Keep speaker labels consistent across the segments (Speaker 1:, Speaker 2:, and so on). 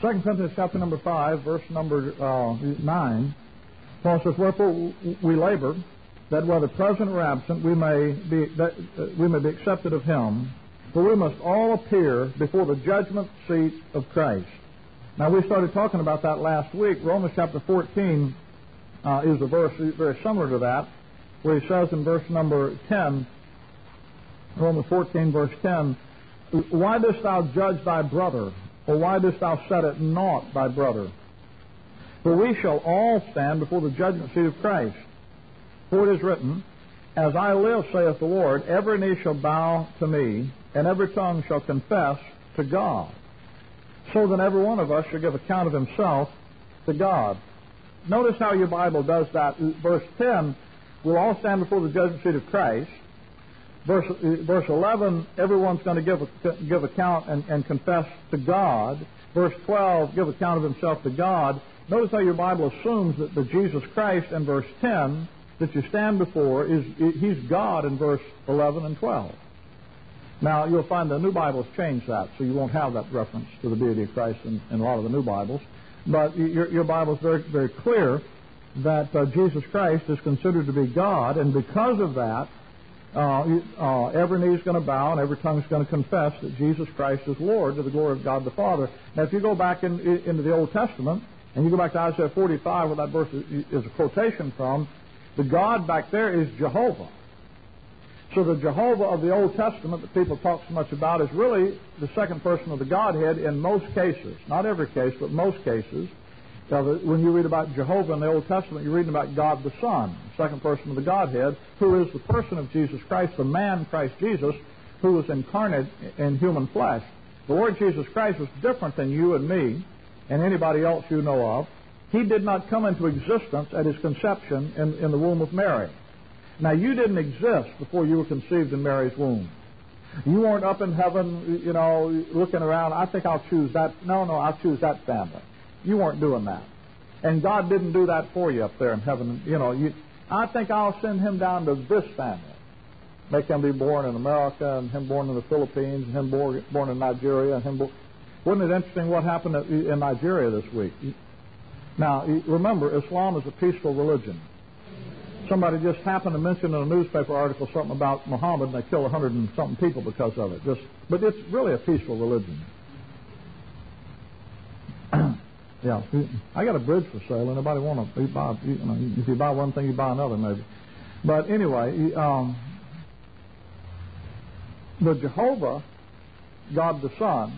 Speaker 1: 2 Corinthians chapter number 5, verse number 9, Paul says, "Wherefore we labor, that whether present or absent, we may be accepted of him. For we must all appear before the judgment seat of Christ." Now, we started talking about that last week. Romans chapter 14 is a verse very similar to that, where he says in verse number 10, Romans 14, verse 10, "Why dost thou judge thy brother? Or why dost thou set at naught thy brother? For we shall all stand before the judgment seat of Christ. For it is written, As I live, saith the Lord, every knee shall bow to me, and every tongue shall confess to God. So then every one of us shall give account of himself to God." Notice how your Bible does that. Verse 10, we'll all stand before the judgment seat of Christ. Verse 11, everyone's going to give account and confess to God. Verse 12, give account of himself to God. Notice how your Bible assumes that the Jesus Christ in verse 10 that you stand before, he's God in verse 11 and 12. Now, you'll find the New Bibles change that, so you won't have that reference to the deity of Christ in a lot of the New Bibles. But your Bible is very, very clear that Jesus Christ is considered to be God, and because of that, every knee is going to bow and every tongue is going to confess that Jesus Christ is Lord to the glory of God the Father. Now, if you go back into the Old Testament, and you go back to Isaiah 45, where that verse is a quotation from, the God back there is Jehovah. So the Jehovah of the Old Testament that people talk so much about is really the second person of the Godhead in most cases. Not every case, but most cases. When you read about Jehovah in the Old Testament, you're reading about God the Son, second person of the Godhead, who is the person of Jesus Christ, the man Christ Jesus, who was incarnate in human flesh. The Lord Jesus Christ was different than you and me and anybody else you know of. He did not come into existence at his conception in the womb of Mary. Now, you didn't exist before you were conceived in Mary's womb. You weren't up in heaven, looking around, I think I'll choose that. No, I'll choose that family. You weren't doing that. And God didn't do that for you up there in heaven. I think I'll send him down to this family. Make him be born in America, and him born in the Philippines, and him born in Nigeria. Wasn't it interesting what happened in Nigeria this week? Now, remember, Islam is a peaceful religion. Somebody just happened to mention in a newspaper article something about Muhammad, and they killed 100 and something people because of it. But it's really a peaceful religion. Yeah, I got a bridge for sale. Anybody want to buy? If you buy one thing, you buy another, maybe. But anyway, the Jehovah, God the Son,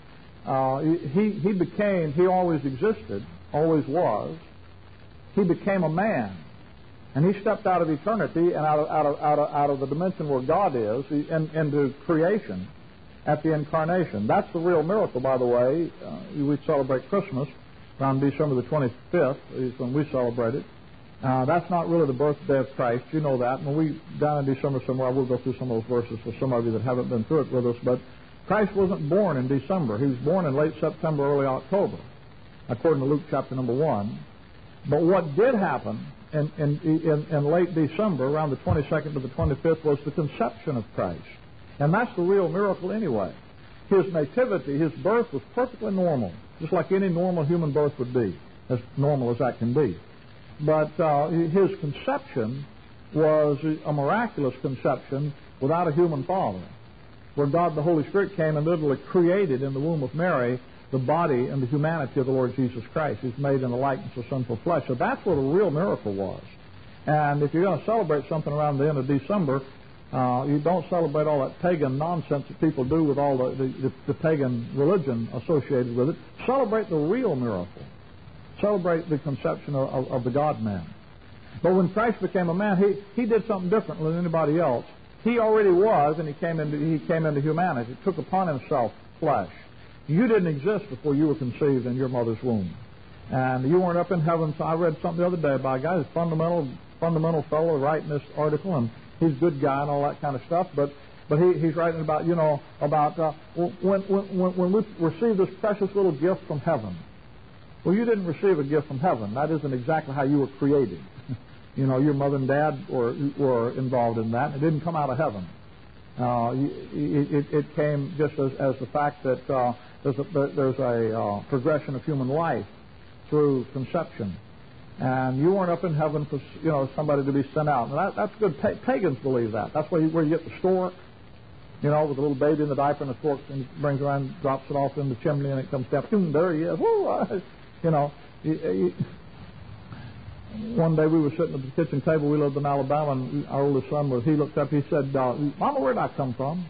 Speaker 1: he always existed, always was. He became a man, and he stepped out of eternity and out of the dimension where God is into creation at the incarnation. That's the real miracle, by the way. We celebrate Christmas around December the 25th is when we celebrate it. That's not really the birthday of Christ. You know that. When we down in December somewhere, I will go through some of those verses for some of you that haven't been through it with us. But Christ wasn't born in December. He was born in late September, early October, according to Luke chapter number 1. But what did happen in late December, around the 22nd to the 25th, was the conception of Christ. And that's the real miracle anyway. His nativity, his birth was perfectly normal, just like any normal human birth would be, as normal as that can be. But his conception was a miraculous conception without a human father, where God the Holy Spirit came and literally created in the womb of Mary the body and the humanity of the Lord Jesus Christ. He's made in the likeness of sinful flesh. So that's what a real miracle was. And if you're going to celebrate something around the end of December, you don't celebrate all that pagan nonsense that people do with all the pagan religion associated with it. Celebrate the real miracle. Celebrate the conception of the God-man. But when Christ became a man, he did something different than anybody else. He already was, and he came into humanity. He took upon himself flesh. You didn't exist before you were conceived in your mother's womb. And you weren't up in heaven. So I read something the other day about a guy who's fundamental fellow writing this article, and he's a good guy and all that kind of stuff. But he's writing about when we receive this precious little gift from heaven. Well, you didn't receive a gift from heaven. That isn't exactly how you were created. Your mother and dad were involved in that. It didn't come out of heaven. It came just as the fact that there's a progression of human life through conception. And you weren't up in heaven for somebody to be sent out. And that's good. Pagans believe that. That's where you get the stork, with a little baby in the diaper, and the stork brings around, drops it off in the chimney, and it comes down. Boom, there he is. Woo! One day we were sitting at the kitchen table. We lived in Alabama, and our oldest son he looked up. He said, "Mama, where'd I come from?"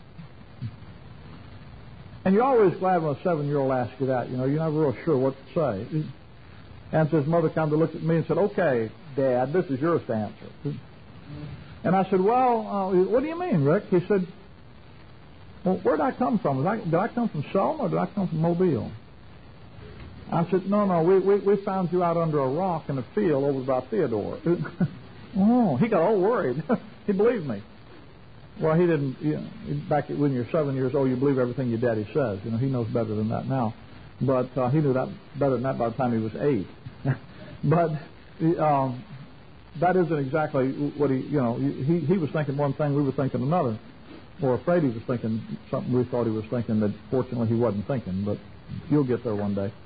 Speaker 1: And you're always glad when a 7-year-old asks you that. You're never real sure what to say. And so his mother kind of looked at me and said, "Okay, Dad, this is yours to answer." And I said, "Well, what do you mean, Rick?" He said, "Well, where did I come from? Did I come from Selma or did I come from Mobile?" I said, "No, we found you out under a rock in a field over by Theodore." Oh, he got all worried. He believed me. Well, he didn't. Back when you're 7 years old, you believe everything your daddy says. He knows better than that now. But he knew that better than that by the time he was 8. But that isn't exactly what he was thinking one thing, we were thinking another. Or afraid he was thinking something we thought he was thinking that fortunately he wasn't thinking. But you'll get there one day.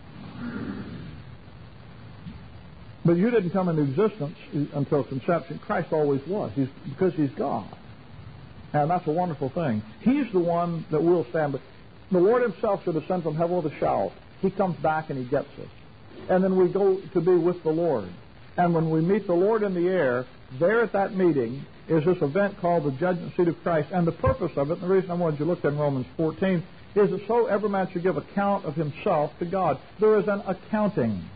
Speaker 1: But you didn't come into existence until conception. Christ always was, because He's God. And that's a wonderful thing. He's the one that will stand. But the Lord Himself should descend from heaven with a shout. He comes back and He gets us. And then we go to be with the Lord. And when we meet the Lord in the air, there at that meeting is this event called the judgment seat of Christ. And the purpose of it, and the reason I wanted you to look at Romans 14, is that so every man should give account of himself to God. There is an accounting,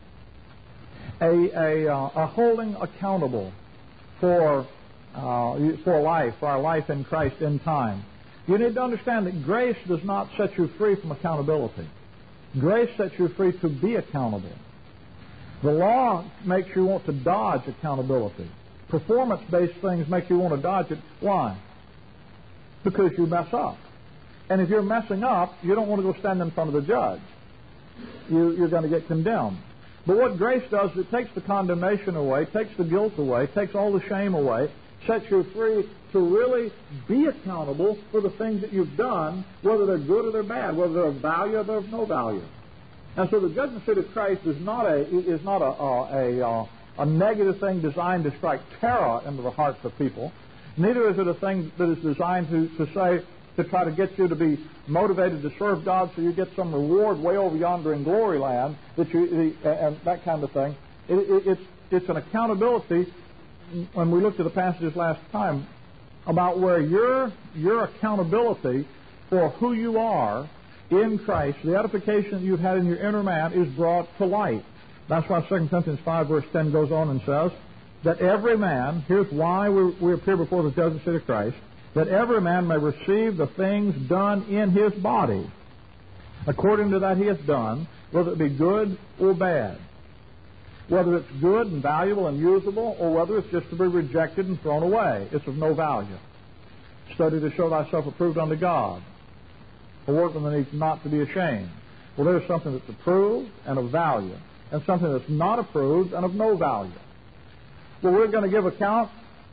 Speaker 1: a holding accountable for life, for our life in Christ in time. You need to understand that grace does not set you free from accountability. Grace sets you free to be accountable. The law makes you want to dodge accountability. Performance-based things make you want to dodge it. Why? Because you mess up. And if you're messing up, you don't want to go stand in front of the judge. You're going to get condemned. But what grace does, it takes the condemnation away, takes the guilt away, takes all the shame away, sets you free to really be accountable for the things that you've done, whether they're good or they're bad, whether they're of value or they're of no value. And so the judgment seat of Christ is not a negative thing designed to strike terror into the hearts of people. Neither is it a thing that is designed to try to get you to be motivated to serve God so you get some reward way over yonder in glory land, and that kind of thing. It's an accountability. When we looked at the passages last time about where your accountability for who you are in Christ, the edification that you've had in your inner man, is brought to light. That's why 2 Corinthians 5 verse 10 goes on and says that every man, here's why we appear before the judgment seat of Christ, that every man may receive the things done in his body according to that he has done, whether it be good or bad, whether it's good and valuable and usable, or whether it's just to be rejected and thrown away. It's of no value. Study to show thyself approved unto God, a workman that needs not to be ashamed. Well, there's something that's approved and of value, and something that's not approved and of no value. Well, we're going to give account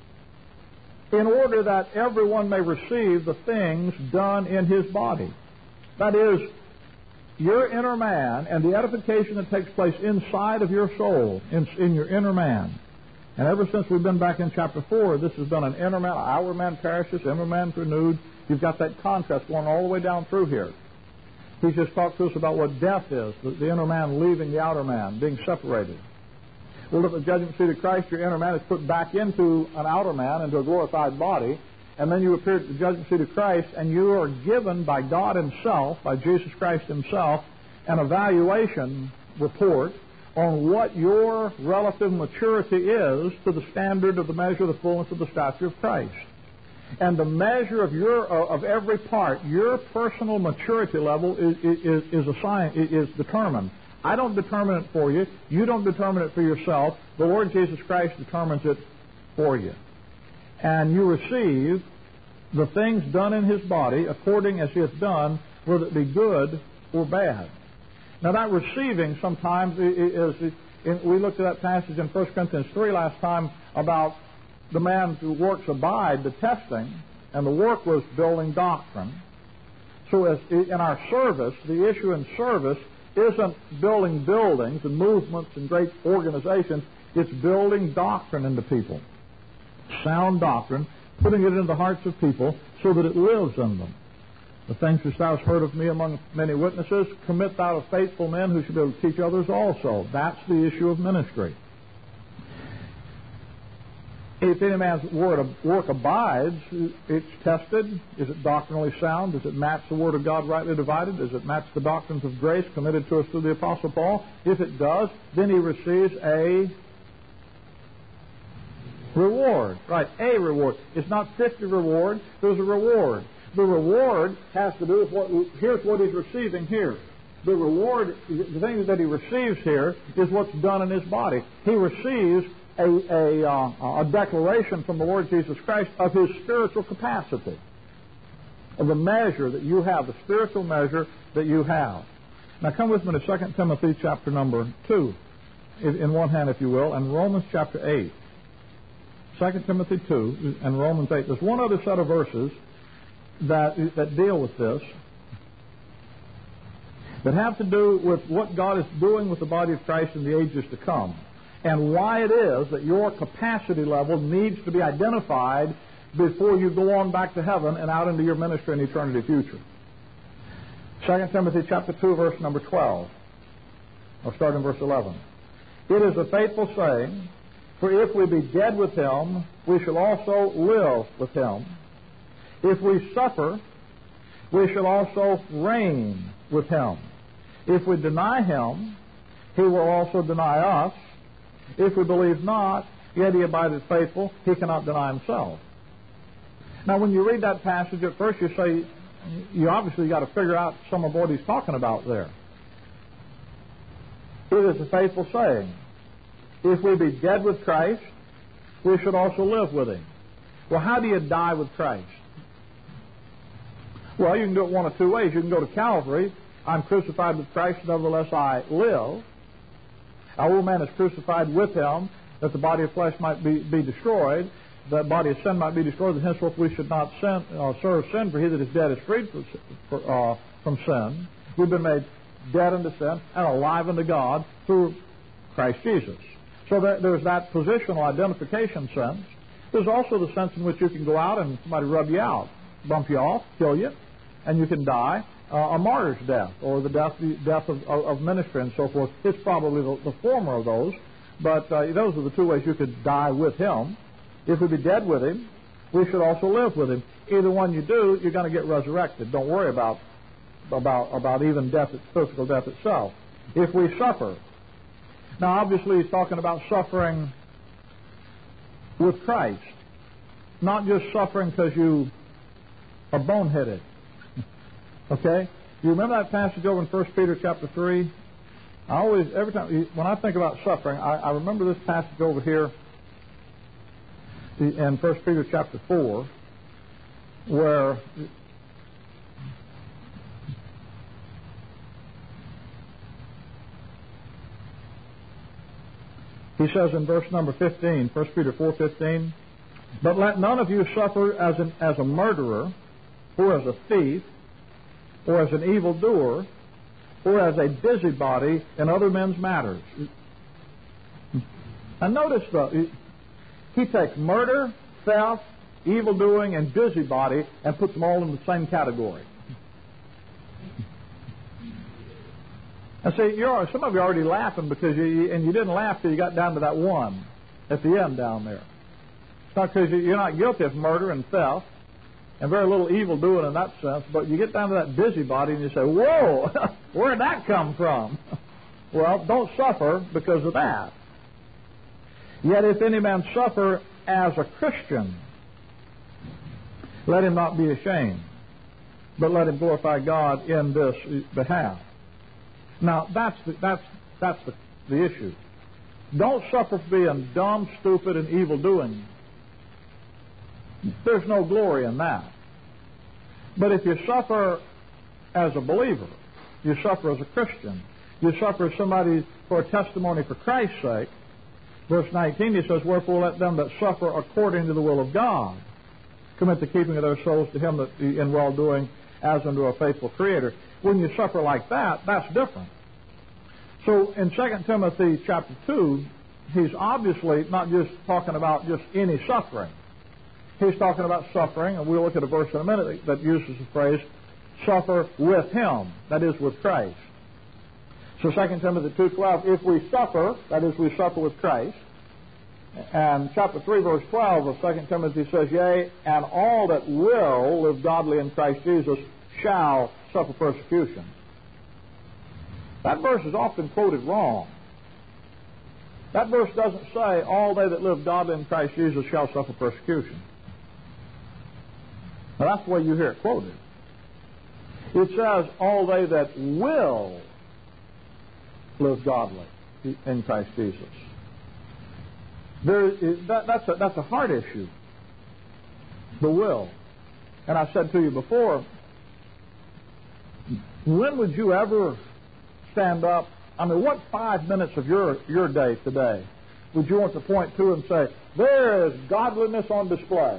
Speaker 1: in order that everyone may receive the things done in his body. That is, your inner man and the edification that takes place inside of your soul, in your inner man. And ever since we've been back in chapter 4, this has done an inner man, our man perishes, inner man renewed. You've got that contrast going all the way down through here. He's just talked to us about what death is, the inner man leaving the outer man, being separated. Well, at the judgment seat of Christ, your inner man is put back into an outer man, into a glorified body, and then you appear at the judgment seat of Christ, and you are given by God Himself, by Jesus Christ Himself, an evaluation report on what your relative maturity is to the standard of the measure of the fullness of the stature of Christ. And the measure of every part, your personal maturity level is determined. I don't determine it for you. You don't determine it for yourself. The Lord Jesus Christ determines it for you. And you receive the things done in His body according as He has done, whether it be good or bad. Now that receiving sometimes is we looked at that passage in 1 Corinthians 3 last time about the man who works abide, the testing, and the work was building doctrine. So as in our service, the issue in service isn't building buildings and movements and great organizations. It's building doctrine into people. Sound doctrine, putting it into the hearts of people so that it lives in them. The things which thou hast heard of me among many witnesses, commit thou to faithful men who should be able to teach others also. That's the issue of ministry. If any man's work abides, it's tested. Is it doctrinally sound? Does it match the Word of God rightly divided? Does it match the doctrines of grace committed to us through the Apostle Paul? If it does, then he receives a reward. Right, a reward. It's not 50 reward. There's a reward. The reward has to do with here's what he's receiving here. The reward, the thing that he receives here is what's done in his body. He receives a declaration from the Lord Jesus Christ of his spiritual capacity, of the measure that you have, the spiritual measure that you have. Now come with me to 2 Timothy chapter number 2, in one hand if you will, and Romans chapter 8. 2 Timothy 2 and Romans 8. There's one other set of verses that deal with this, that have to do with what God is doing with the body of Christ in the ages to come, and why it is that your capacity level needs to be identified before you go on back to heaven and out into your ministry and eternity future. 2 Timothy chapter 2, verse number 12. I'll start in verse 11. It is a faithful saying, for if we be dead with him, we shall also live with him. If we suffer, we shall also reign with him. If we deny him, he will also deny us. If we believe not, yet he abideth faithful, he cannot deny himself. Now, when you read that passage, at first you say, you obviously got to figure out some of what he's talking about there. It is a faithful saying. If we be dead with Christ, we should also live with him. Well, how do you die with Christ? Well, you can do it one of two ways. You can go to Calvary. I'm crucified with Christ, nevertheless I live. Our old man is crucified with him, that the body of flesh might be destroyed, the body of sin might be destroyed, that henceforth we should not serve sin, for he that is dead is freed from sin. We've been made dead unto sin and alive unto God through Christ Jesus. So there's that positional identification sense. There's also the sense in which you can go out and somebody rub you out, bump you off, kill you, and you can die a martyr's death, or the death of ministry and so forth. It's probably the former of those, but those are the two ways you could die with him. If we be dead with him, we should also live with him. Either one you do, you're going to get resurrected. Don't worry about even death, physical death itself. If we suffer, now obviously he's talking about suffering with Christ, not just suffering because you are boneheaded. Okay? You remember that passage over in 1 Peter chapter 3? Every time, when I think about suffering, I remember this passage over here in 1 Peter chapter 4, where he says in verse number 15, 1 Peter 4:15, but let none of you suffer as a murderer, or as a thief, or as an evildoer, or as a busybody in other men's matters. And notice, though, he takes murder, theft, evildoing, and busybody and puts them all in the same category. And see, some of you are already laughing because you didn't laugh till you got down to that one at the end down there. It's not because you're not guilty of murder and theft and very little evil doing in that sense, but you get down to that busybody and you say, whoa, where'd that come from? Well, don't suffer because of that. Yet if any man suffer as a Christian, let him not be ashamed, but let him glorify God in this behalf. Now, that's the issue. Don't suffer for being dumb, stupid, and evil-doing. There's no glory in that. But if you suffer as a believer, you suffer as a Christian, you suffer as somebody for a testimony for Christ's sake, verse 19, he says, wherefore let them that suffer according to the will of God. commit the keeping of their souls to Him that in well-doing as unto a faithful Creator. When you suffer like that, that's different. So in 2 Timothy chapter 2, he's obviously not just talking about just any suffering. He's talking about suffering, and we'll look at a verse in a minute that uses the phrase, suffer with Him, that is, with Christ. So 2 Timothy 2:12, if we suffer, that is, we suffer with Christ. And chapter 3, verse 12 of 2 Timothy says, yea, and all that will live godly in Christ Jesus shall suffer persecution. That verse is often quoted wrong. That verse doesn't say, all they that live godly in Christ Jesus shall suffer persecution. Now that's the way you hear it quoted. It says, all they that will live godly in Christ Jesus. That's a heart issue. The will. And I said to you before, when would you ever stand up? I mean, what 5 minutes of your day today would you want to point to and say, there is godliness on display?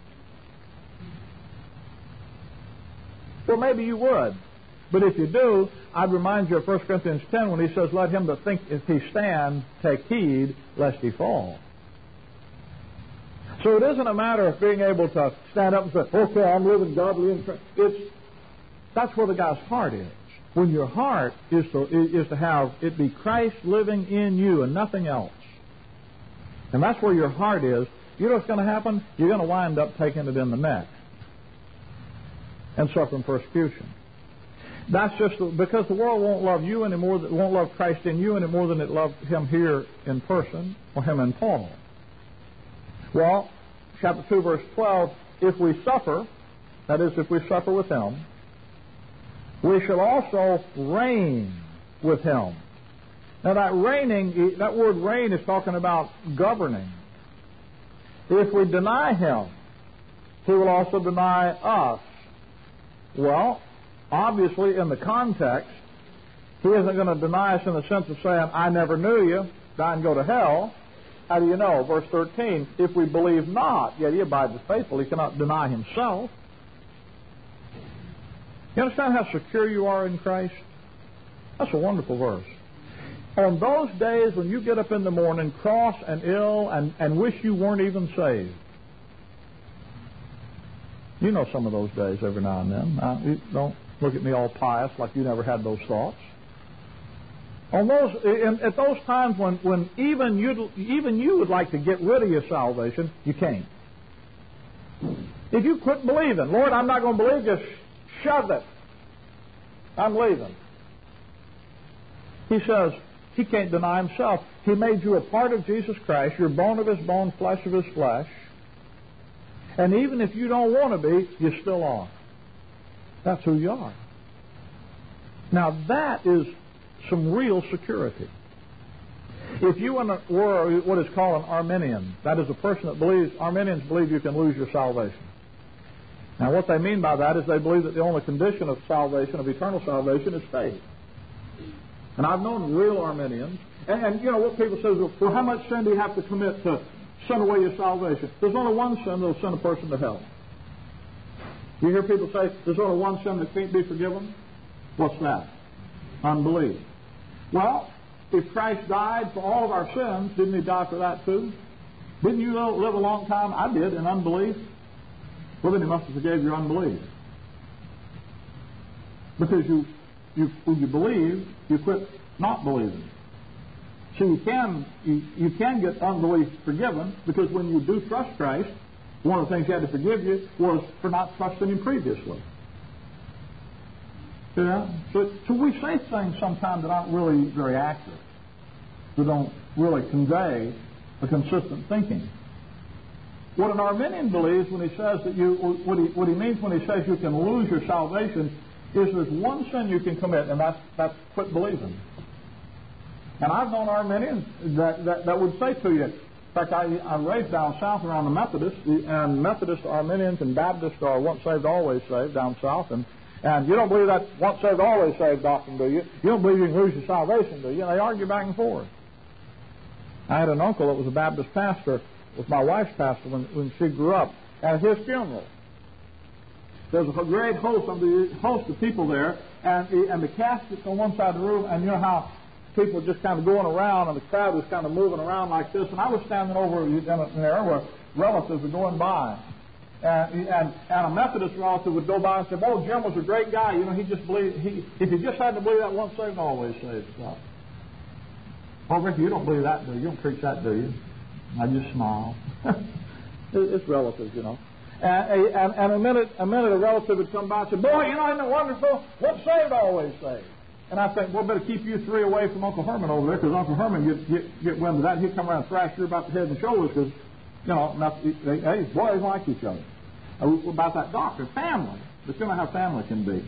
Speaker 1: Well, maybe you would. But if you do, I'd remind you of 1 Corinthians 10 when he says, let him that think if he stand, take heed lest he fall. So it isn't a matter of being able to stand up and say, okay, I'm living godly in Christ. That's where the guy's heart is. When your heart is to have it be Christ living in you and nothing else. And that's where your heart is. You know what's going to happen? You're going to wind up taking it in the neck and suffering persecution. That's just because the world won't love you anymore, won't love Christ in you any more than it loved Him here in person or Him in Paul. Well, chapter 2, verse 12, if we suffer, that is, if we suffer with Him, we shall also reign with Him. Now that reigning, that word reign is talking about governing. If we deny Him, He will also deny us. Well, obviously in the context, He isn't going to deny us in the sense of saying, I never knew you, die and go to hell. How do you know? Verse 13, if we believe not, yet He abides faithful, He cannot deny Himself. You understand how secure you are in Christ? That's a wonderful verse. On those days when you get up in the morning, cross and ill, and wish you weren't even saved. You know some of those days every now and then. Now, you don't look at me all pious like you never had those thoughts. On those, at those times when even you would like to get rid of your salvation, you can't. If you quit believing, Lord, I'm not going to believe, just shove it. I'm leaving. He says He can't deny Himself. He made you a part of Jesus Christ. You're bone of His bone, flesh of His flesh. And even if you don't want to be, you still are. That's who you are. Now that is some real security. If you were what is called an Arminian, that is a person that believes, Arminians believe you can lose your salvation. Now what they mean by that is they believe that the only condition of salvation, of eternal salvation, is faith. And I've known real Arminians, and you know what people say, well, how much sin do you have to commit to send away your salvation? There's only one sin that will send a person to hell. You hear people say, there's only one sin that can't be forgiven? What's that? Unbelief. Well, if Christ died for all of our sins, didn't He die for that too? Didn't you live a long time? I did, in unbelief. Well, then He must have forgave your unbelief. Because when you believe, you quit not believing. So you can get unbelief forgiven, because when you do trust Christ, one of the things He had to forgive you was for not trusting Him previously. Yeah? So we say things sometimes that aren't really very accurate, that don't really convey a consistent thinking. What an Arminian believes when he says that what he means when he says you can lose your salvation is there's one sin you can commit, and that's quit believing. And I've known Arminians that would say to you, in fact, I'm raised down south around the Methodists, and Methodist Arminians and Baptists are once saved, always saved down south, and you don't believe that once saved, always saved doctrine, do you? You don't believe you can lose your salvation, do you? And they argue back and forth. I had an uncle that was a Baptist pastor, was my wife's pastor when she grew up, at his funeral. There's a great host of people there, and the casket's on one side of the room, and you know how people just kind of going around, and the crowd was kind of moving around like this, and I was standing over in there where relatives were going by, and a Methodist relative would go by and say, "Oh, Jim was a great guy. You know, he just believed. If he just had to believe that once saved, always saved." So, "Oh, Rick, you don't believe that, do you? You don't preach that, do you?" I just smile. It's relative, you know. And a minute, a relative would come by and say, "Boy, you know, isn't it wonderful? What's saved, always saved." And I think, well, better keep you three away from Uncle Herman over there, because Uncle Herman get wind of that, and he'd come around and thrash you about the head and shoulders, because, you know, boys like each other. About that doctrine, family. But you know how family can be.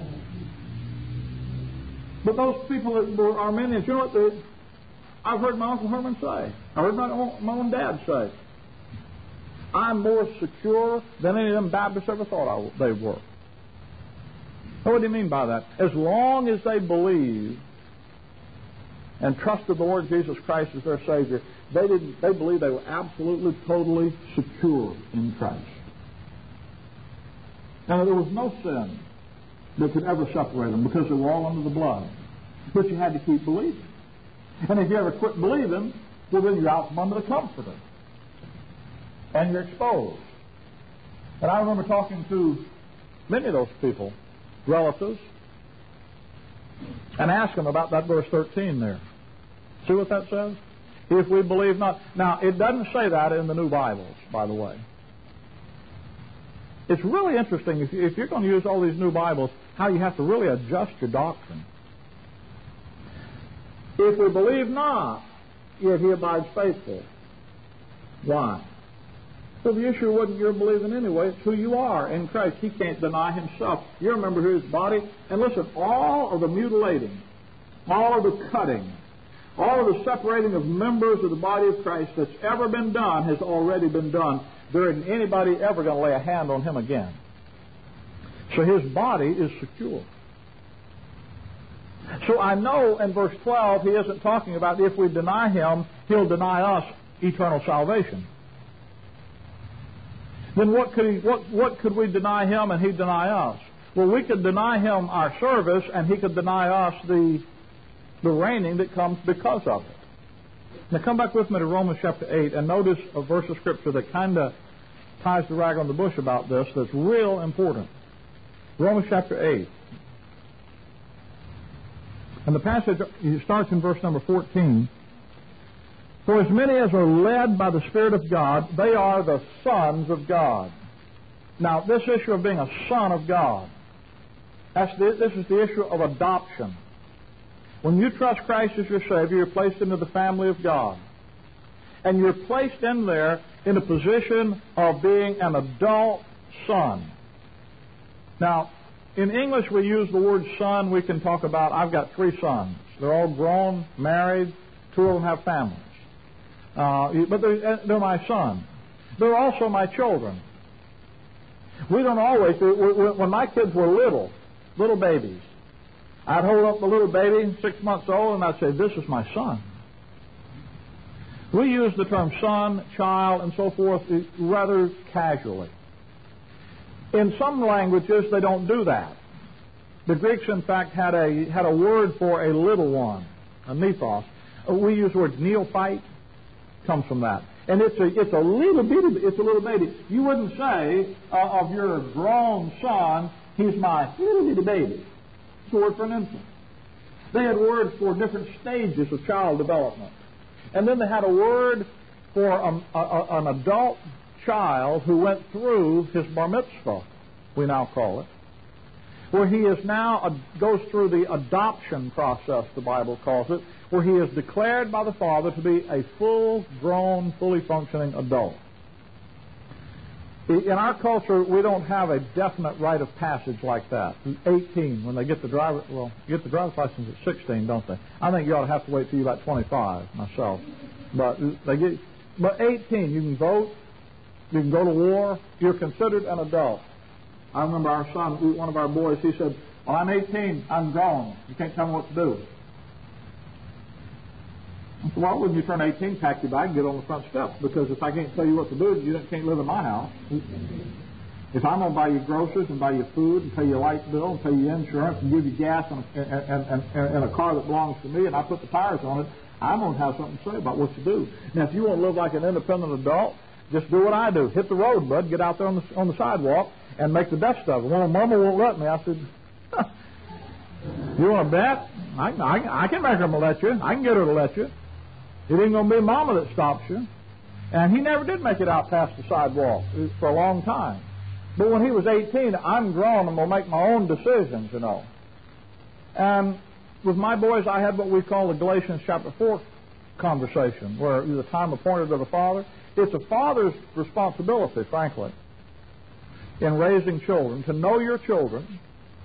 Speaker 1: But those people that were Arminians, you know what I've heard my Uncle Herman say. I heard my own dad say, "I'm more secure than any of them Baptists ever thought they were." What do you mean by that? As long as they believed and trusted the Lord Jesus Christ as their Savior, they believed they were absolutely, totally secure in Christ. Now, there was no sin that could ever separate them, because they were all under the blood. But you had to keep believing. And if you ever quit believing, well, then you're out from under the Comforter. And you're exposed. And I remember talking to many of those people, relatives, and ask them about that verse 13 there. See what that says? If we believe not. Now, it doesn't say that in the New Bibles, by the way. It's really interesting, if you're going to use all these new Bibles, how you have to really adjust your doctrine. If we believe not, yet he abides faithful. Why? So the issue wasn't your believing anyway, it's who you are in Christ. He can't deny himself. You remember his body. And listen, all of the mutilating, all of the cutting, all of the separating of members of the body of Christ that's ever been done has already been done. There isn't anybody ever going to lay a hand on him again. So his body is secure. So I know in verse 12 he isn't talking about if we deny him, he'll deny us eternal salvation. Then what could we deny him and he'd deny us? Well, we could deny him our service, and he could deny us the reigning that comes because of it. Now come back with me to Romans chapter 8 and notice a verse of Scripture that kind of ties the rag on the bush about this that's real important. Romans chapter 8. And the passage starts in verse number 14. For as many as are led by the Spirit of God, they are the sons of God. Now, this issue of being a son of God, this is the issue of adoption. When you trust Christ as your Savior, you're placed into the family of God. And you're placed in there in a position of being an adult son. Now, in English we use the word son. We can talk about, I've got 3 sons. They're all grown, married, 2 of them have families. But they're my sons. They're also my children. We don't always, when my kids were little babies, I'd hold up the little baby, 6 months old, and I'd say, "This is my son." We use the term son, child, and so forth rather casually. In some languages, they don't do that. The Greeks, in fact, had a word for a little one, a nephos. We use the word neophyte, comes from that, and it's a little baby. You wouldn't say of your grown son, "He's my little bitty baby." It's a word for an infant. They had words for different stages of child development. And then they had a word for an adult child who went through his bar mitzvah, we now call it, where he is now goes through the adoption process, the Bible calls it, where he is declared by the Father to be a full-grown, fully functioning adult. In our culture, we don't have a definite rite of passage like that. 18, when they get the driver's license at 16, don't they? I think you ought to have to wait till you're about 25, myself. But 18, you can vote, you can go to war, you're considered an adult. I remember our son, one of our boys, he said, "Well, I'm 18, I'm grown. You can't tell me what to do." So why wouldn't you turn 18, pack your bag, and get on the front steps? Because if I can't tell you what to do, you can't live in my house. If I'm going to buy you groceries and buy you food and pay your light bill and pay you insurance and give you gas and a car that belongs to me and I put the tires on it, I'm going to have something to say about what you do. Now, if you want to live like an independent adult, just do what I do. Hit the road, bud. Get out there on the sidewalk and make the best of it. Well, Mama won't let me. I said, you want to bet? I can make her let you. I can get her to let you. It ain't going to be Mama that stops you. And he never did make it out past the sidewalk for a long time. But when he was 18, I'm grown and will make my own decisions, you know. And with my boys, I had what we call the Galatians chapter 4 conversation, where the time appointed to the father. It's a father's responsibility, frankly, in raising children, to know your children,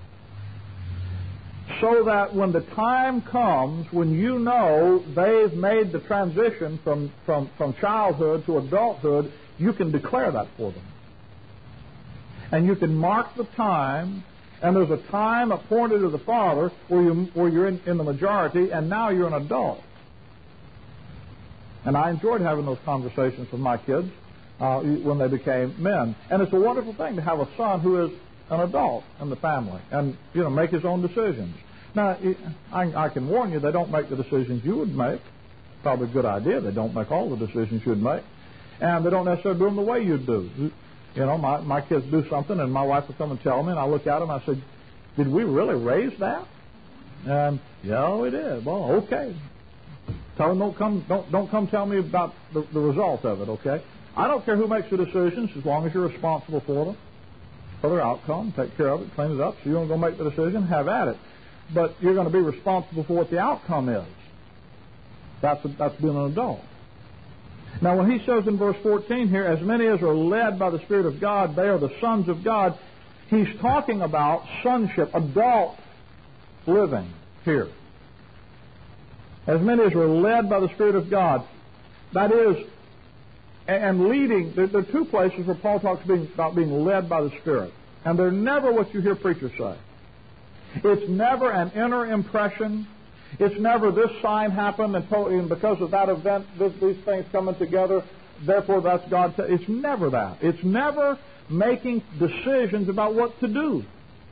Speaker 1: so that when the time comes when you know they've made the transition from childhood to adulthood, you can declare that for them. And you can mark the time, and there's a time appointed to the father where you're in the majority, and now you're an adult. And I enjoyed having those conversations with my kids when they became men. And it's a wonderful thing to have a son who is an adult in the family and, make his own decisions. Now, I can warn you, they don't make the decisions you would make. Probably a good idea. They don't make all the decisions you'd make. And they don't necessarily do them the way you'd do. My kids do something, and my wife will come and tell me, and I look at them, and I say, did we really raise that? And, yeah, we did. Well, okay. Tell them don't come tell me about the result of it, okay? I don't care who makes the decisions as long as you're responsible for them, for their outcome. Take care of it, clean it up. So you want to go make the decision, have at it. But you're going to be responsible for what the outcome is. That's being an adult. Now, when he says in verse 14 here, as many as are led by the Spirit of God, they are the sons of God, he's talking about sonship, adult living here. As many as are led by the Spirit of God. That is, and leading, there are two places where Paul talks about being led by the Spirit. And they're never what you hear preachers say. It's never an inner impression. It's never this sign happened and because of that event, these things coming together, therefore that's God. It's never that. It's never making decisions about what to do.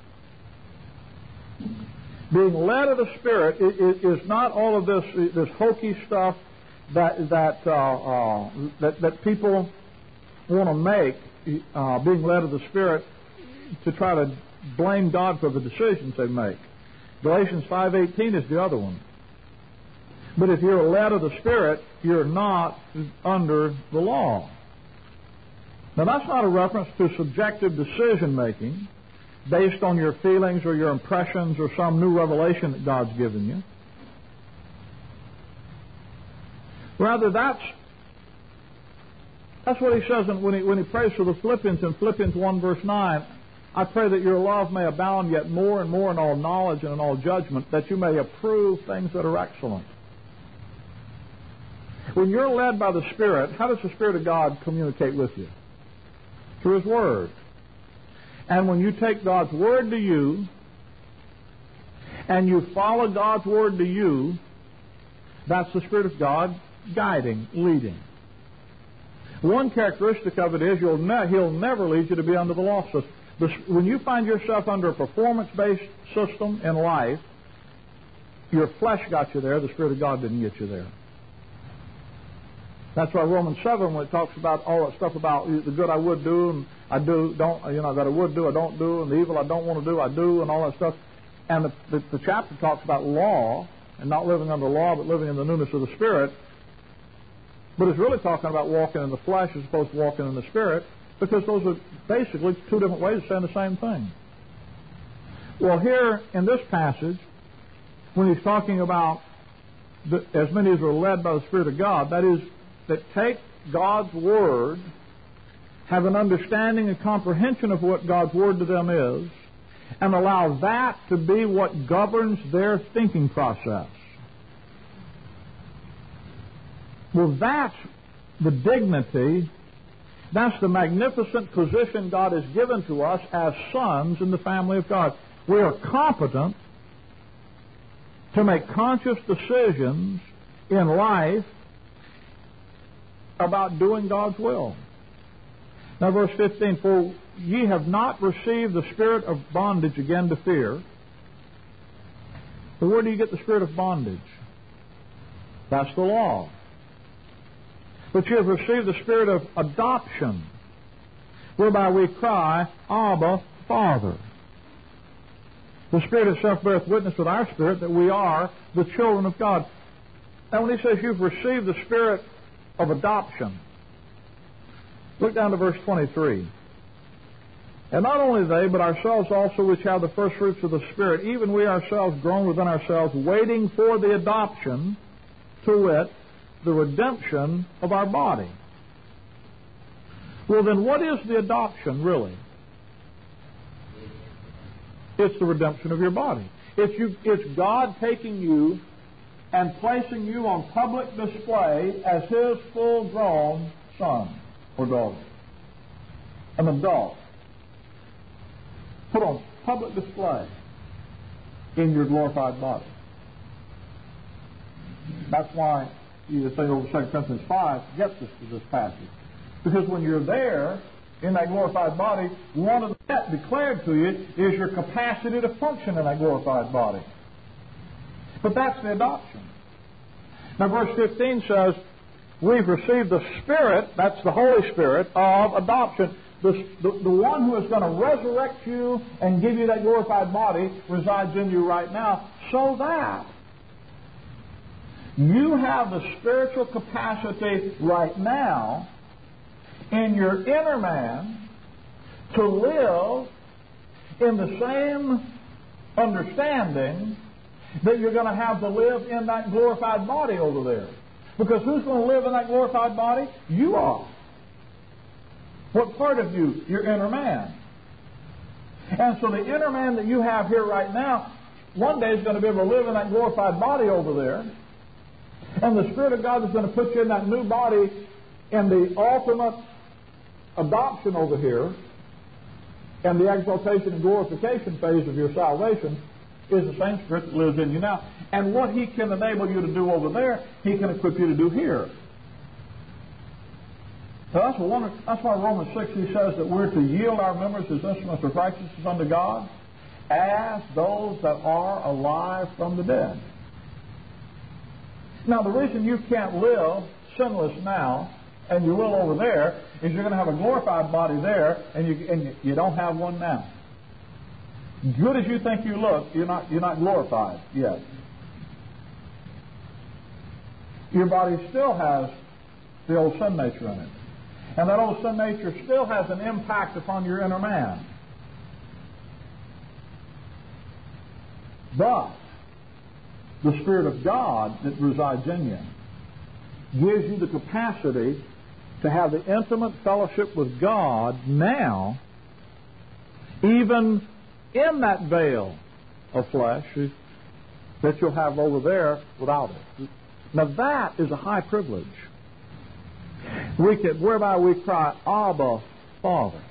Speaker 1: Being led of the Spirit is not all of this hokey stuff that people want to make. Being led of the Spirit to try to blame God for the decisions they make. Galatians 5:18 is the other one. But if you're led of the Spirit, you're not under the law. Now that's not a reference to subjective decision making based on your feelings or your impressions or some new revelation that God's given you. Rather, that's what he says when he prays for the Philippians in Philippians 1 verse 9. I pray that your love may abound yet more and more in all knowledge and in all judgment, that you may approve things that are excellent. When you're led by the Spirit, how does the Spirit of God communicate with you? Through His Word. And when you take God's Word to you, and you follow God's Word to you, that's the Spirit of God guiding, leading. One characteristic of it is He'll never lead you to be under the law system. When you find yourself under a performance-based system in life, your flesh got you there, the Spirit of God didn't get you there. That's why Romans 7, when it talks about all that stuff about the good I would do and I do, don't, that I would do, I don't do, and the evil I don't want to do, I do, and all that stuff. And the chapter talks about law, and not living under law, but living in the newness of the Spirit. But it's really talking about walking in the flesh as opposed to walking in the Spirit, because those are basically two different ways of saying the same thing. Well, here in this passage, when he's talking about as many as are led by the Spirit of God, that is, that take God's Word, have an understanding and comprehension of what God's Word to them is, and allow that to be what governs their thinking process. Well, that's the dignity, that's the magnificent position God has given to us as sons in the family of God. We are competent to make conscious decisions in life about doing God's will. Now, verse 15, for ye have not received the spirit of bondage again to fear. But where do you get the spirit of bondage? That's the law. But you have received the spirit of adoption, whereby we cry, Abba, Father. The Spirit itself beareth witness with our spirit that we are the children of God. Now, when he says you've received the spirit of adoption, look down to verse 23. And not only they, but ourselves also, which have the first fruits of the Spirit, even we ourselves groan within ourselves, waiting for the adoption, to wit, the redemption of our body. Well, then what is the adoption, really? It's the redemption of your body. It's God taking you and placing you on public display as His full-grown son or daughter, an adult. Put on public display in your glorified body. That's why you think over 2 Corinthians 5 gets us to this passage. Because when you're there in that glorified body, one of the that declared to you is your capacity to function in that glorified body. But that's the adoption. Now verse 15 says, we've received the Spirit, that's the Holy Spirit, of adoption. The one who is going to resurrect you and give you that glorified body resides in you right now, so that you have the spiritual capacity right now in your inner man to live in the same understanding that you're going to have to live in that glorified body over there. Because who's going to live in that glorified body? You are. What part of you? Your inner man. And so the inner man that you have here right now, one day is going to be able to live in that glorified body over there. And the Spirit of God is going to put you in that new body in the ultimate adoption over here. And the exaltation and glorification phase of your salvation is the same Spirit that lives in you now. And what He can enable you to do over there, He can equip you to do here. So that's why Romans 6 he says that we're to yield our members as instruments of righteousness unto God, as those that are alive from the dead. Now, the reason you can't live sinless now, and you will over there, is you're going to have a glorified body there, and you don't have one now. Good as you think you look, you're not glorified yet. Your body still has the old sin nature in it. And that old sin nature still has an impact upon your inner man. But the Spirit of God that resides in you gives you the capacity to have the intimate fellowship with God now, even in that veil of flesh that you'll have over there without it. Now that is a high privilege. Whereby we cry, Abba, Father.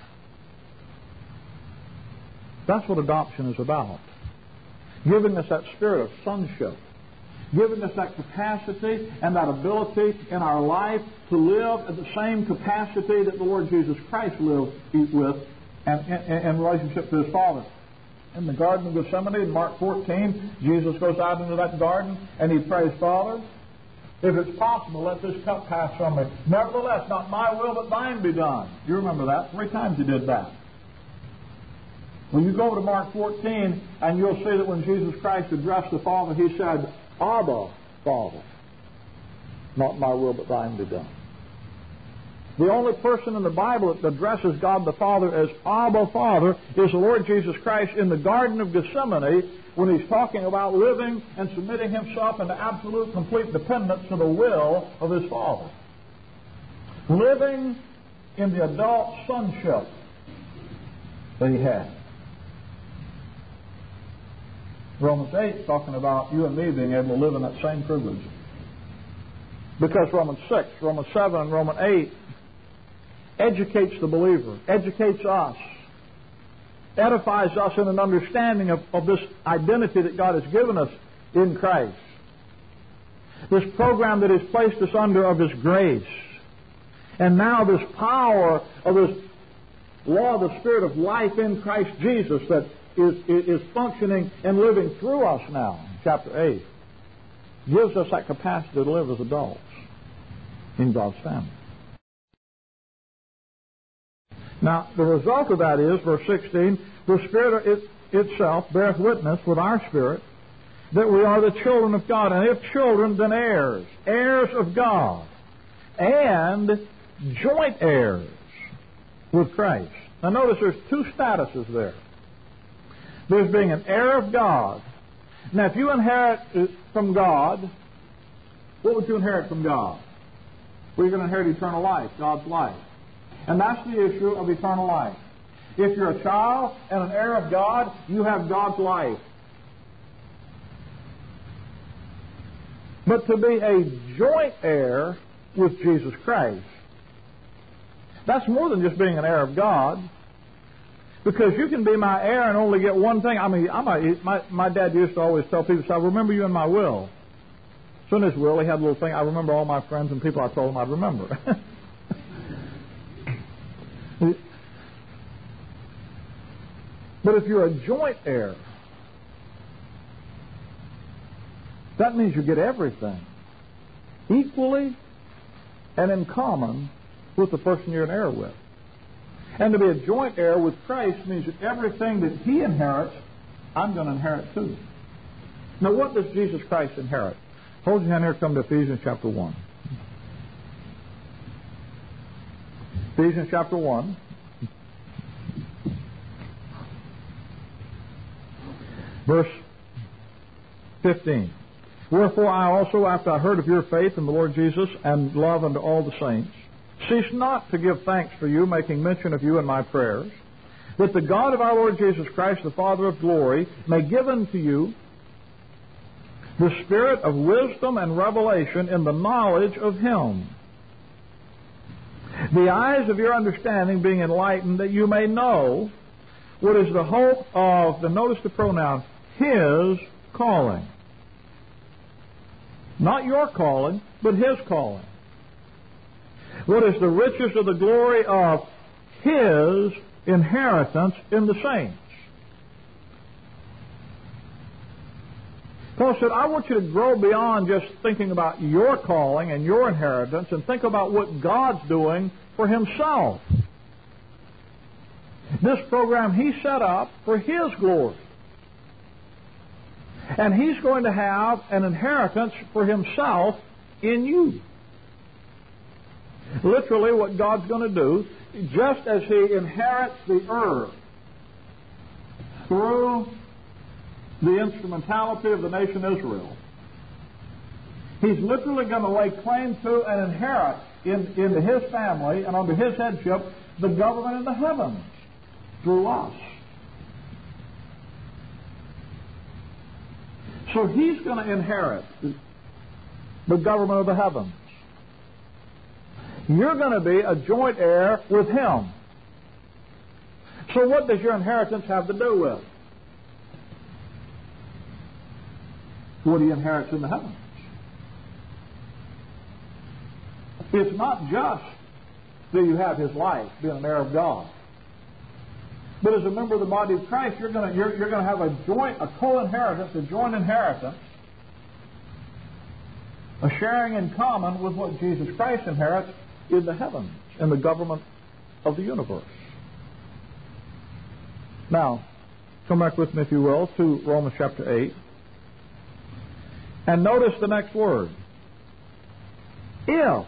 Speaker 1: That's what adoption is about. Giving us that spirit of sonship. Giving us that capacity and that ability in our life to live at the same capacity that the Lord Jesus Christ lived with in relationship to His Father. In the Garden of Gethsemane, in Mark 14, Jesus goes out into that garden and He prays, Father, if it's possible, let this cup pass from me. Nevertheless, not my will, but thine be done. You remember that? 3 times He did that. When you go to Mark 14, and you'll see that when Jesus Christ addressed the Father, He said, Abba, Father. Not my will, but thine be done. The only person in the Bible that addresses God the Father as Abba, Father is the Lord Jesus Christ in the Garden of Gethsemane, when He's talking about living and submitting Himself into absolute, complete dependence to the will of His Father. Living in the adult sonship that He had. Romans 8 is talking about you and me being able to live in that same privilege. Because Romans 6, Romans 7, and Romans 8 educates the believer, educates us, edifies us in an understanding of this identity that God has given us in Christ. This program that He's placed us under of His grace. And now this power of this law of the Spirit of life in Christ Jesus that is functioning and living through us now, chapter 8, gives us that capacity to live as adults in God's family. Now, the result of that is, verse 16, the Spirit itself beareth witness with our spirit that we are the children of God. And if children, then heirs, heirs of God, and joint heirs with Christ. Now notice there's two statuses there. There's being an heir of God. Now if you inherit from God, what would you inherit from God? Well, you're going to inherit eternal life, God's life. And that's the issue of eternal life. If you're a child and an heir of God, you have God's life. But to be a joint heir with Jesus Christ, that's more than just being an heir of God. Because you can be my heir and only get one thing. I mean, my dad used to always tell people, I remember you in my will. So in his will, he had a little thing, I remember all my friends and people I told him I'd remember. But if you're a joint heir, that means you get everything equally and in common with the person you're an heir with. And to be a joint heir with Christ means that everything that He inherits, I'm going to inherit too. Now, what does Jesus Christ inherit? Hold your hand here, come to Ephesians chapter 1. Ephesians chapter 1. Verse 15. Wherefore I also, after I heard of your faith in the Lord Jesus and love unto all the saints, cease not to give thanks for you, making mention of you in my prayers, that the God of our Lord Jesus Christ, the Father of glory, may give unto you the spirit of wisdom and revelation in the knowledge of Him, the eyes of your understanding being enlightened, that you may know what is the hope of, notice the pronoun, His calling. Not your calling, but His calling. What is the riches of the glory of His inheritance in the saints? Paul said, I want you to grow beyond just thinking about your calling and your inheritance and think about what God's doing for Himself. This program He set up for His glory. And He's going to have an inheritance for Himself in you. Literally what God's going to do, just as He inherits the earth through the instrumentality of the nation Israel, He's literally going to lay claim to and inherit into His family and under His headship the government in the heavens through us. So He's going to inherit the government of the heavens. You're going to be a joint heir with Him. So what does your inheritance have to do with? What He inherits in the heavens. It's not just that you have His life, being an heir of God. But as a member of the body of Christ, you're going to have a co-inheritance, a joint inheritance, a sharing in common with what Jesus Christ inherits in the heavens, in the government of the universe. Now, come back with me, if you will, to Romans chapter 8. And notice the next word. If.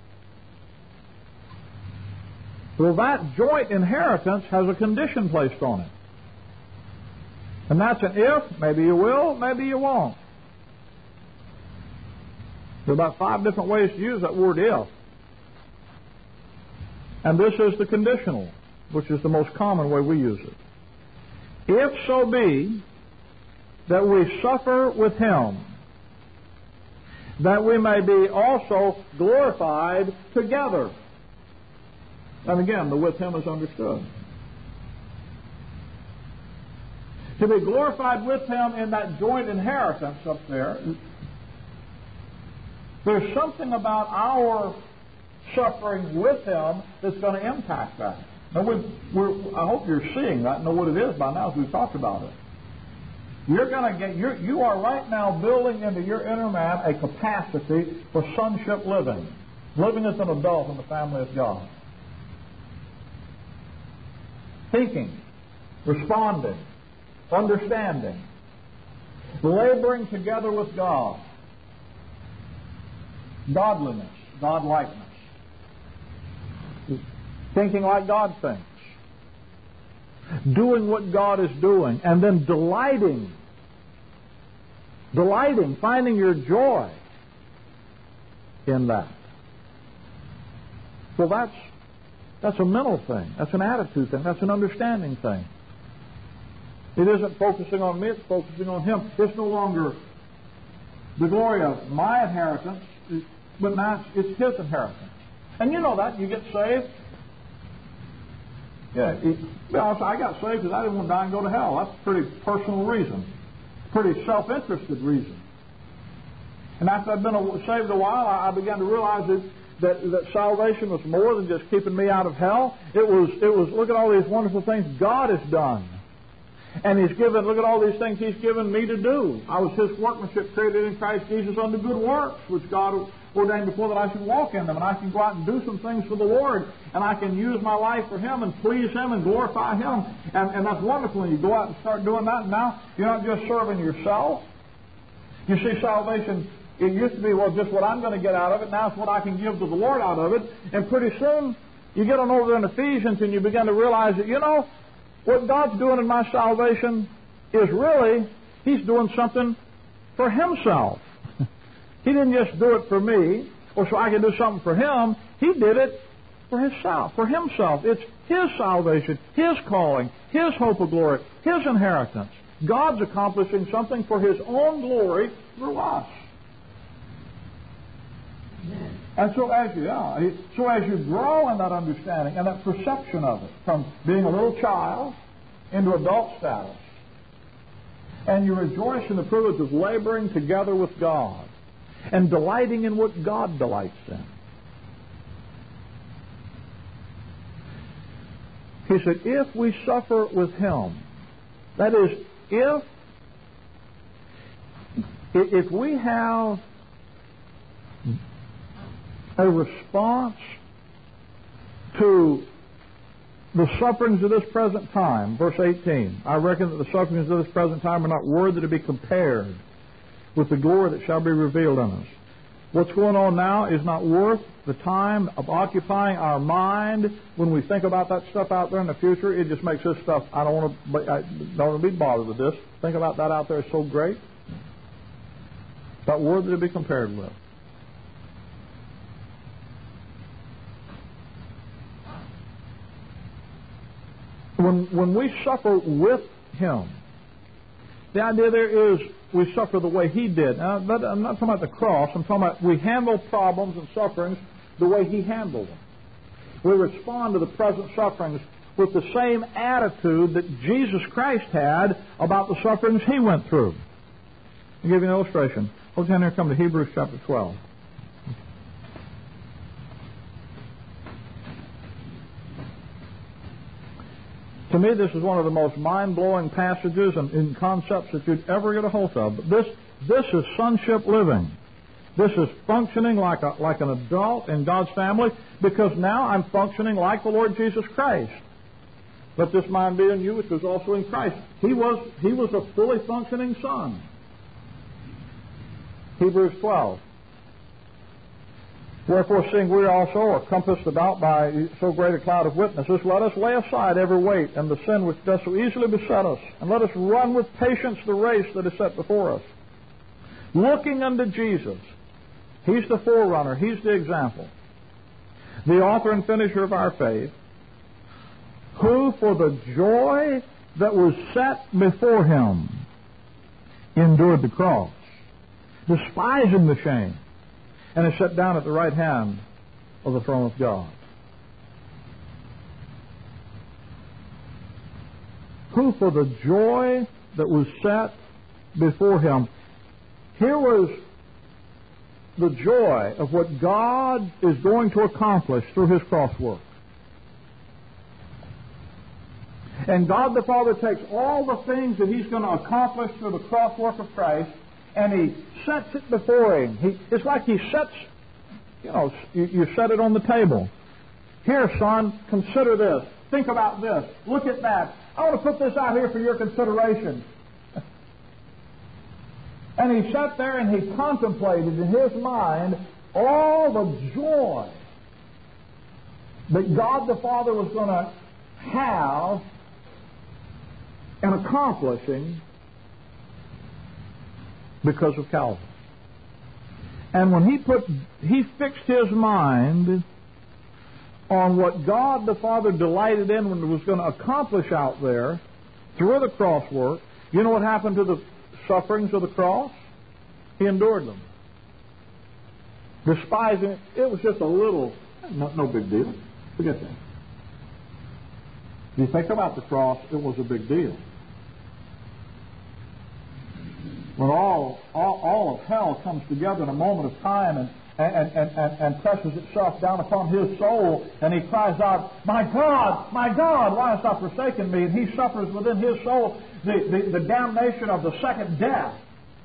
Speaker 1: Well, that joint inheritance has a condition placed on it. And that's an if. Maybe you will, maybe you won't. There are about 5 different ways to use that word if. And this is the conditional, which is the most common way we use it. If so be that we suffer with Him, that we may be also glorified together. And again, the with Him is understood. To be glorified with Him in that joint inheritance up there There's something about our suffering with Him that's going to impact that. Now, I hope you're seeing that and know what it is by now as we've talked about it. You are right now building into your inner man a capacity for sonship living as an adult in the family of God. Thinking, responding, understanding, laboring together with God, godliness, godlikeness, thinking like God thinks, doing what God is doing, and then delighting, finding your joy in that. Well, that's a mental thing. That's an attitude thing. That's an understanding thing. It isn't focusing on me, it's focusing on Him. It's no longer the glory of my inheritance, but now it's His inheritance. And you know that. You get saved. Yeah, I got saved because I didn't want to die and go to hell. That's a pretty personal reason. Pretty self-interested reason. And after I'd been saved a while, I began to realize that salvation was more than just keeping me out of hell. It was look at all these wonderful things God has done. And He's given, look at all these things He's given me to do. I was His workmanship created in Christ Jesus unto good works, which God ordained before that I should walk in them. And I can go out and do some things for the Lord. And I can use my life for Him and please Him and glorify Him. And that's wonderful when you go out and start doing that. And now you're not just serving yourself. You see, salvation, it used to be, well, just what I'm going to get out of it. Now it's what I can give to the Lord out of it. And pretty soon you get on over in Ephesians and you begin to realize that, what God's doing in my salvation is really, He's doing something for Himself. He didn't just do it for me, or so I can do something for Him. He did it for Himself. It's His salvation, His calling, His hope of glory, His inheritance. God's accomplishing something for His own glory through us. And so as you grow in that understanding and that perception of it, from being a little child into adult status, and you rejoice in the privilege of laboring together with God and delighting in what God delights in. He said, if we suffer with Him, that is, if we have a response to the sufferings of this present time, verse 18, I reckon that the sufferings of this present time are not worthy to be compared with the glory that shall be revealed in us. What's going on now is not worth the time of occupying our mind when we think about that stuff out there in the future. It just makes this stuff, I don't want to be bothered with this. Think about that out there is so great. It's not worthy to be compared with. When we suffer with Him, the idea there is we suffer the way He did. Now, I'm not talking about the cross. I'm talking about we handle problems and sufferings the way He handled them. We respond to the present sufferings with the same attitude that Jesus Christ had about the sufferings He went through. I'll give you an illustration. Hold your hand here and come to Hebrews chapter 12. To me, this is one of the most mind-blowing passages and concepts that you'd ever get a hold of. But this is sonship living. This is functioning like an adult in God's family, because now I'm functioning like the Lord Jesus Christ. Let this mind be in you, which was also in Christ. He was a fully functioning son. Hebrews 12. Wherefore, seeing we also are compassed about by so great a cloud of witnesses, let us lay aside every weight and the sin which does so easily beset us, and let us run with patience the race that is set before us, looking unto Jesus. He's the forerunner. He's the example. The author and finisher of our faith, who for the joy that was set before Him endured the cross, despising the shame, and is set down at the right hand of the throne of God. Who for the joy that was set before Him. Here was the joy of what God is going to accomplish through His cross work. And God the Father takes all the things that He's going to accomplish through the cross work of Christ, and He sets it before Him. It's like He sets, you set it on the table. Here, son, consider this. Think about this. Look at that. I want to put this out here for your consideration. And He sat there and He contemplated in His mind all the joy that God the Father was going to have in accomplishing because of Calvary. And when He fixed His mind on what God the Father delighted in when He was going to accomplish out there through the cross work, you know what happened to the sufferings of the cross? He endured them. Despising it, it was just a little, no big deal. Forget that. If you think about the cross, it was a big deal. When all of hell comes together in a moment of time and presses itself down upon His soul, and He cries out, my God, why hast thou forsaken me? And He suffers within His soul the damnation of the second death.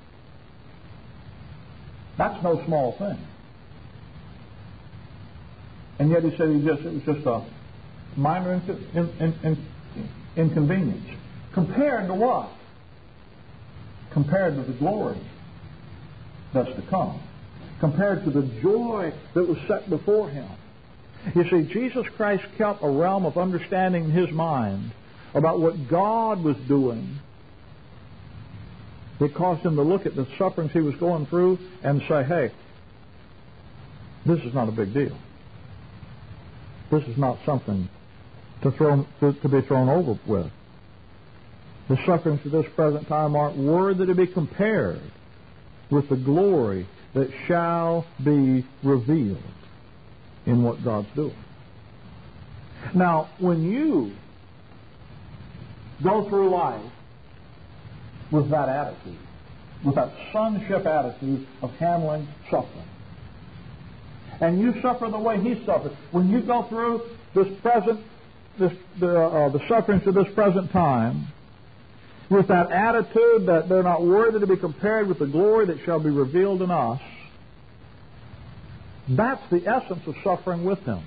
Speaker 1: That's no small thing. And yet He said it was just a minor inconvenience. Compared to what? Compared to the glory that's to come. Compared to the joy that was set before Him. You see, Jesus Christ kept a realm of understanding in His mind about what God was doing that caused Him to look at the sufferings He was going through and say, hey, this is not a big deal. This is not something to be thrown over with. The sufferings of this present time aren't worthy to be compared with the glory that shall be revealed in what God's doing. Now, when you go through life with that attitude, with that sonship attitude of handling suffering, and you suffer the way He suffered, when you go through the sufferings of this present time, with that attitude that they're not worthy to be compared with the glory that shall be revealed in us, that's the essence of suffering with Him.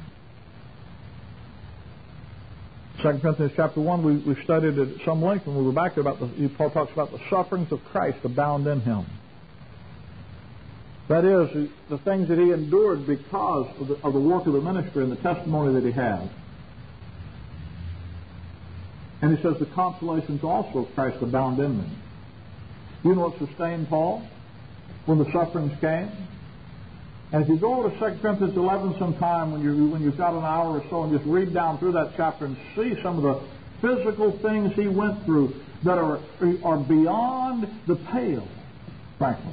Speaker 1: 2 Corinthians chapter 1, we studied it at some length when we were back there Paul talks about the sufferings of Christ abound in Him. That is, the things that He endured because of the work of the ministry and the testimony that He had. And He says the consolations also of Christ abound in me. You know what sustained Paul when the sufferings came? And if you go to 2 Corinthians 11 sometime when you've got an hour or so and just read down through that chapter and see some of the physical things he went through that are beyond the pale, frankly.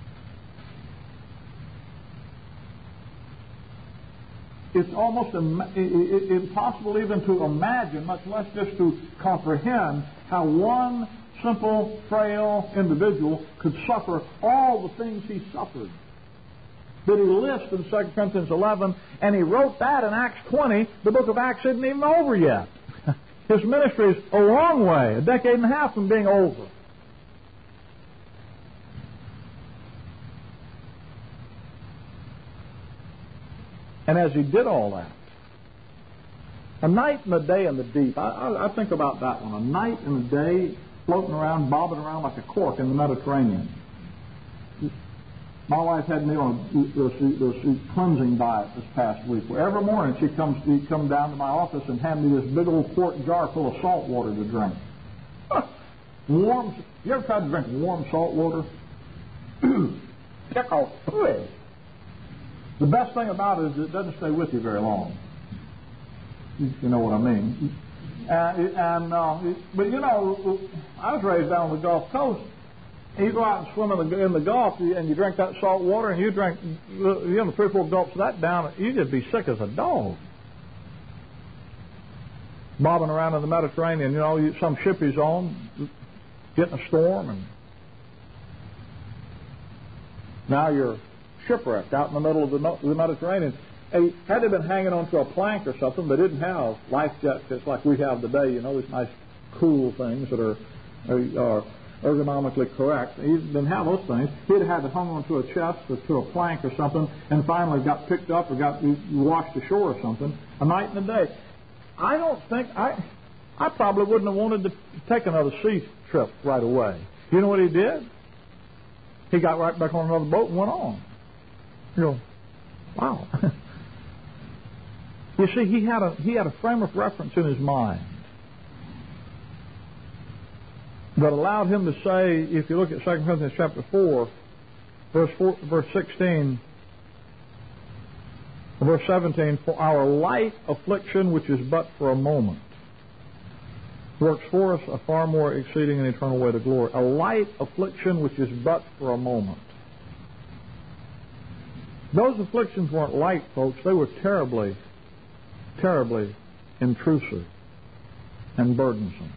Speaker 1: It's almost impossible even to imagine, much less just to comprehend, how one simple, frail individual could suffer all the things he suffered. That he lists in 2 Corinthians 11, and he wrote that in Acts 20. The book of Acts isn't even over yet. His ministry is a long way, a decade and a half from being over. And as he did all that, a night and a day in the deep, I think about that one. A night and a day floating around, bobbing around like a cork in the Mediterranean. My wife had me on a cleansing diet this past week, where every morning she'd come down to my office and hand me this big old quart jar full of salt water to drink. Warm. You ever tried to drink warm salt water? The best thing about it is it doesn't stay with you very long. You know what I mean. But you know, I was raised down on the Gulf Coast. And you go out and swim in the Gulf, and you drink that salt water, and you drink 3 or 4 gulps of that down, you just be sick as a dog. Bobbing around in the Mediterranean, some ship he's on, getting a storm, and now you're shipwrecked out in the middle of the Mediterranean. And had they been hanging onto a plank or something, they didn't have life jackets like we have today, these nice cool things that are ergonomically correct. He didn't have those things. He'd had it hung onto a chest or to a plank or something, and finally got picked up or got washed ashore or something, a night and a day. I don't think I probably wouldn't have wanted to take another sea trip right away. You know what he did? He got right back on another boat and went on. You go, wow. You see, he had a frame of reference in his mind that allowed him to say, if you look at 2 Corinthians chapter 4, verse 16, verse 17, for our light affliction, which is but for a moment, works for us a far more exceeding and eternal weight of glory. A light affliction, which is but for a moment. Those afflictions weren't light, folks. They were terribly, terribly intrusive and burdensome.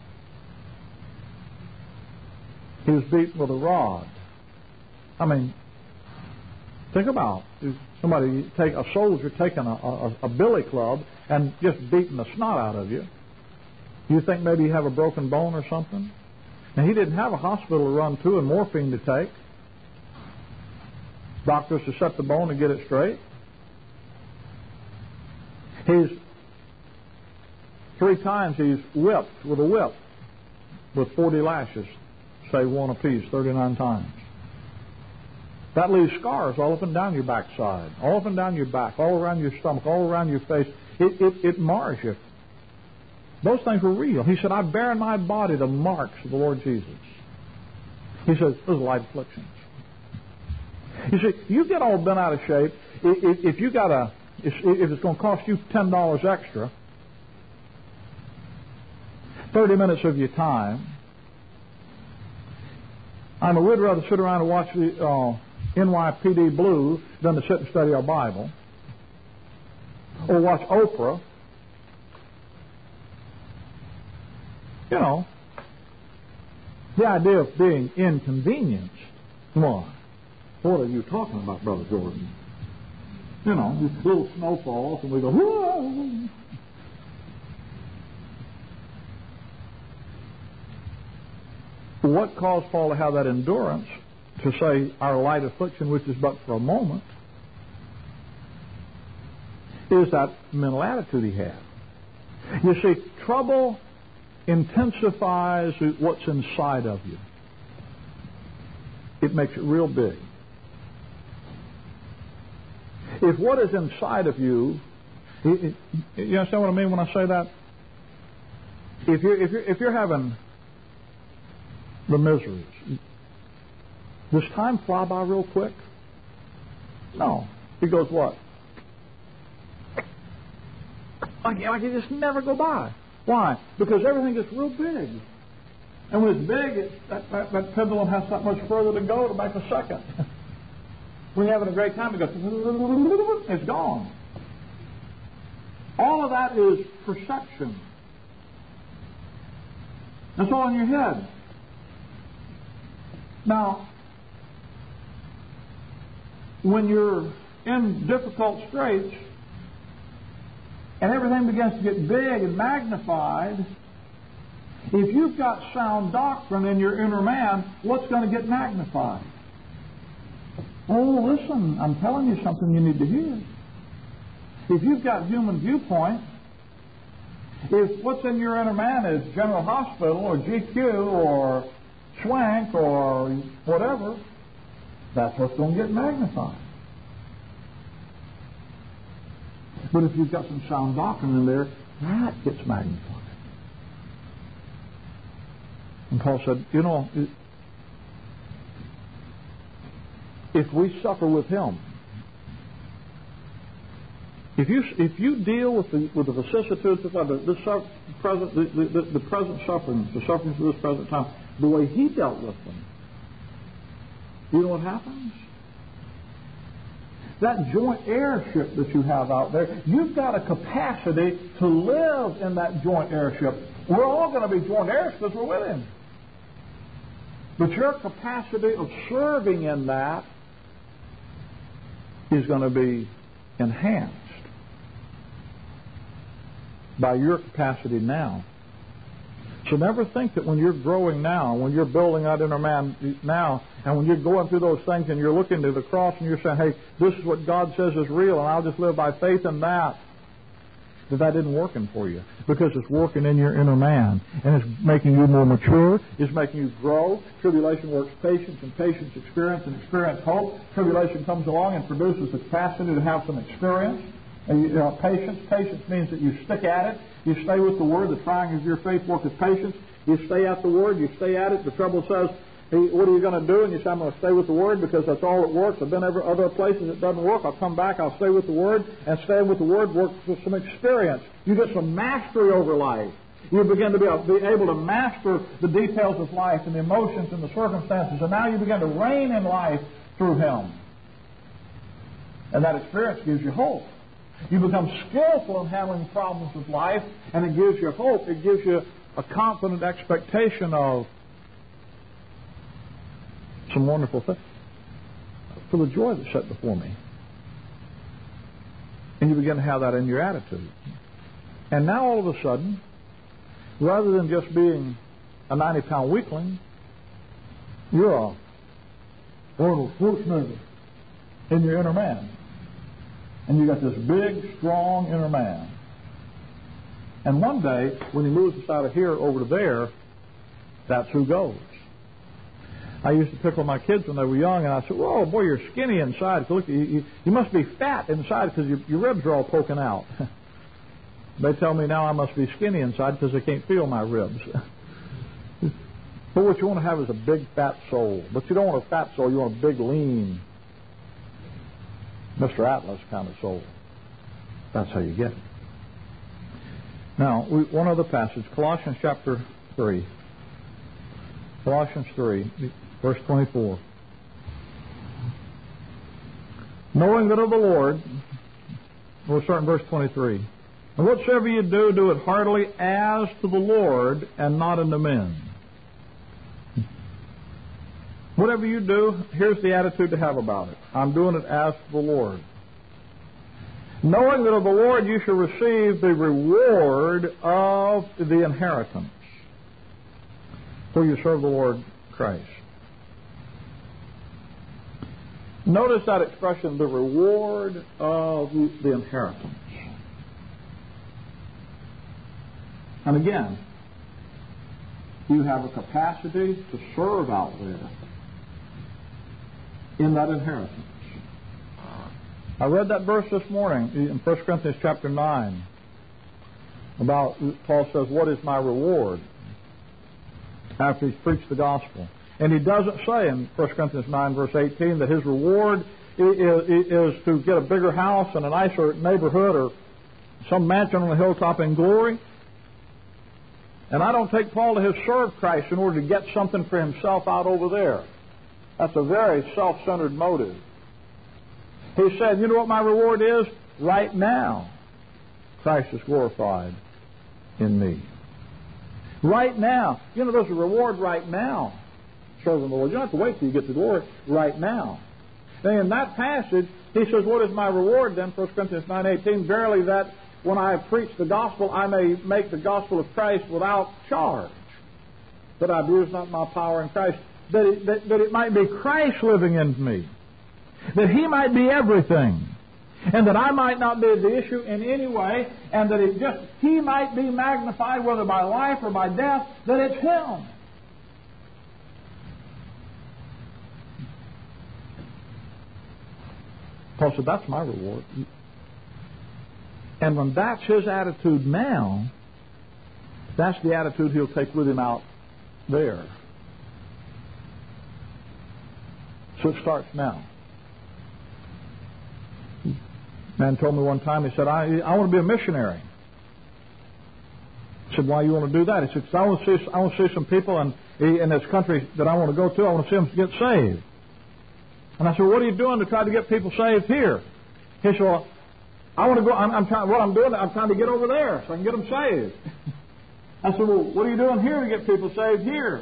Speaker 1: He was beaten with a rod. I mean, think about a soldier taking a billy club and just beating the snot out of you. You think maybe you have a broken bone or something? Now, he didn't have a hospital to run to and morphine to take. Doctors to set the bone and get it straight. Three times he's whipped with a whip with 40 lashes, say one apiece, 39 times. That leaves scars all up and down your backside, all up and down your back, all around your stomach, all around your face. It mars you. Those things were real. He said, I bear in my body the marks of the Lord Jesus. He says, those are light afflictions. You see, you get all bent out of shape. If it's going to cost you $10 extra, 30 minutes of your time, we'd rather sit around and watch the NYPD Blue than to sit and study our Bible, or watch Oprah. The idea of being inconvenienced. Come on. What are you talking about, Brother Jordan? These little snowfalls, and we go, whoa! What caused Paul to have that endurance to say our light affliction, which is but for a moment, is that mental attitude he had. You see, trouble intensifies what's inside of you. It makes it real big. If what is inside of you, you understand what I mean when I say that? If you're having the miseries, does time fly by real quick? No. It goes what? Like it just never go by. Why? Because everything gets real big. And when it's big, that pendulum has that much further to go to make a second. When you're having a great time, it goes, it's gone. All of that is perception. That's all in your head. Now, when you're in difficult straits and everything begins to get big and magnified, if you've got sound doctrine in your inner man, what's going to get magnified? Oh, listen, I'm telling you something you need to hear. If you've got human viewpoint, if what's in your inner man is General Hospital or GQ or Schwank or whatever, that's what's going to get magnified. But if you've got some sound doctrine in there, that gets magnified. And Paul said, if we suffer with him, if you deal with the vicissitudes of the present sufferings, the sufferings of this present time, the way he dealt with them, you know what happens? That joint heirship that you have out there, you've got a capacity to live in that joint heirship. We're all going to be joint heirs because we're with him. But your capacity of serving in that is going to be enhanced by your capacity now. So never think that when you're growing now, when you're building that inner man now, and when you're going through those things and you're looking to the cross and you're saying, hey, this is what God says is real and I'll just live by faith in that, that isn't working for you. Because it's working in your inner man. And it's making you more mature. It's making you grow. Tribulation works patience, and patience experience, and experience hope. Tribulation comes along and produces the capacity to have some experience. And patience means that you stick at it. You stay with the Word. The trying of your faith worketh patience. You stay at the Word. You stay at it. The trouble says, hey, what are you going to do? And you say, I'm going to stay with the Word because that's all that works. I've been other places it doesn't work. I'll come back. I'll stay with the Word. And staying with the Word works with some experience. You get some mastery over life. You begin to be able to master the details of life and the emotions and the circumstances. And now you begin to reign in life through Him. And that experience gives you hope. You become skillful in handling problems of life, and it gives you hope. It gives you a confident expectation of some wonderful things for the joy that's set before me. And you begin to have that in your attitude. And now all of a sudden, rather than just being a 90-pound weakling, you're a Arnold Schwarzenegger in your inner man. And you got this big, strong inner man. And one day, when he moves us out of here over to there, that's who goes. I used to pickle my kids when they were young, and I said, "Whoa, boy, you're skinny inside. Look, you must be fat inside because your ribs are all poking out." They tell me now I must be skinny inside because they can't feel my ribs. But what you want to have is a big, fat soul. But you don't want a fat soul. You want a big, lean, Mr. Atlas kind of soul. That's how you get it. Now, one other passage, Colossians chapter 3. Colossians 3, verse 24. Knowing that of the Lord, we'll start in verse 23. And whatsoever you do, do it heartily as to the Lord and not unto men. Whatever you do, here's the attitude to have about it. I'm doing it as to the Lord. Knowing that of the Lord you shall receive the reward of the inheritance, for you serve the Lord Christ. Notice that expression, the reward of the inheritance. And again, you have a capacity to serve out there in that inheritance. I read that verse this morning in 1 Corinthians chapter 9 about, Paul says, what is my reward? After he's preached the gospel. And he doesn't say in 1 Corinthians 9 verse 18 that his reward is to get a bigger house and a nicer neighborhood or some mansion on the hilltop in glory. And I don't take Paul to have served Christ in order to get something for himself out over there. That's a very self-centered motive. He said, you know what my reward is? Right now, Christ is glorified in me. Right now. You know, there's a reward right now serving the Lord. You don't have to wait till you get to glory. Right now. And in that passage, he says, what is my reward then? 1 Corinthians 9:18, verily that when I have preached the gospel, I may make the gospel of Christ without charge, that I abuse not my power in Christ, that it might be Christ living in me, that He might be everything, and that I might not be the issue in any way, and that He might be magnified, whether by life or by death, that it's Him. Paul said, that's my reward. And when that's his attitude now, that's the attitude he'll take with him out there. So it starts now. A man told me one time, he said, I want to be a missionary. I said, why you want to do that? He said, because I want to see some people in this country that I want to go to, I want to see them get saved. And I said, what are you doing to try to get people saved here? He said, well, I want to go, I'm trying to get over there so I can get them saved. I said, well, what are you doing here to get people saved here?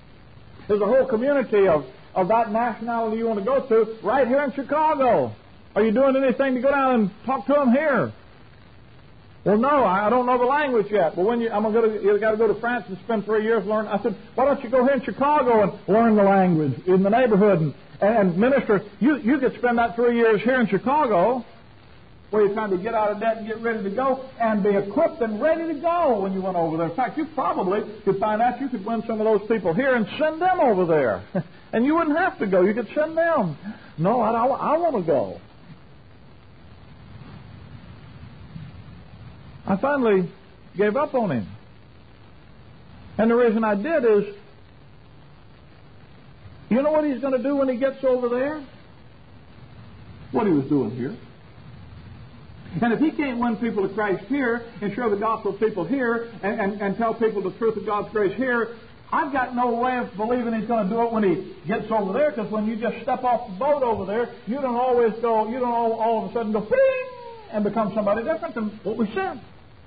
Speaker 1: There's a whole community of that nationality you want to go to right here in Chicago. Are you doing anything to go down and talk to them here? Well, no, I don't know the language yet. Well, you got to go to France and spend 3 years learning. I said, why don't you go here in Chicago and learn the language in the neighborhood and minister? You could spend that 3 years here in Chicago, where you're trying to get out of debt and get ready to go, and be equipped and ready to go when you went over there. In fact, you probably could find out you could win some of those people here and send them over there. And you wouldn't have to go. You could send them. No, I want to go. I finally gave up on him. And the reason I did is, you know what he's going to do when he gets over there? What he was doing here. And if he can't win people to Christ here and share the gospel to people here and tell people the truth of God's grace here, I've got no way of believing he's going to do it when he gets over there, because when you just step off the boat over there, you don't all of a sudden go, bing, and become somebody different than what we said.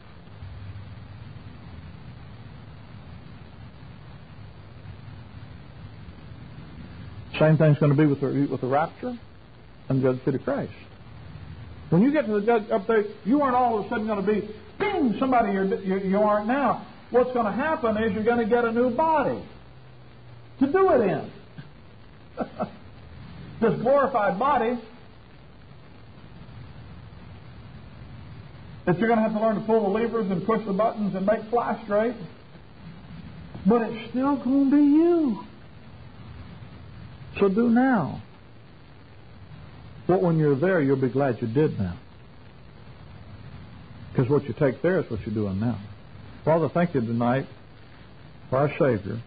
Speaker 1: Same thing's going to be with the rapture and the judgment seat of Christ. When you get to the judge up there, you aren't all of a sudden going to be, bing, somebody you aren't now. What's going to happen is you're going to get a new body to do it in. This glorified body that you're going to have to learn to pull the levers and push the buttons and make fly straight. But it's still going to be you. So do now what when you're there you'll be glad you did now. Because what you take there is what you're doing now. Father, thank you tonight for our Savior.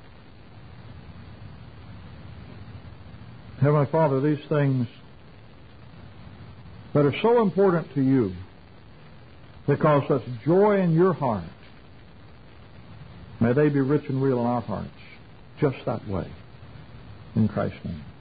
Speaker 1: Heavenly Father, these things that are so important to you, that cause such joy in your heart, may they be rich and real in our hearts, just that way. In Christ's name.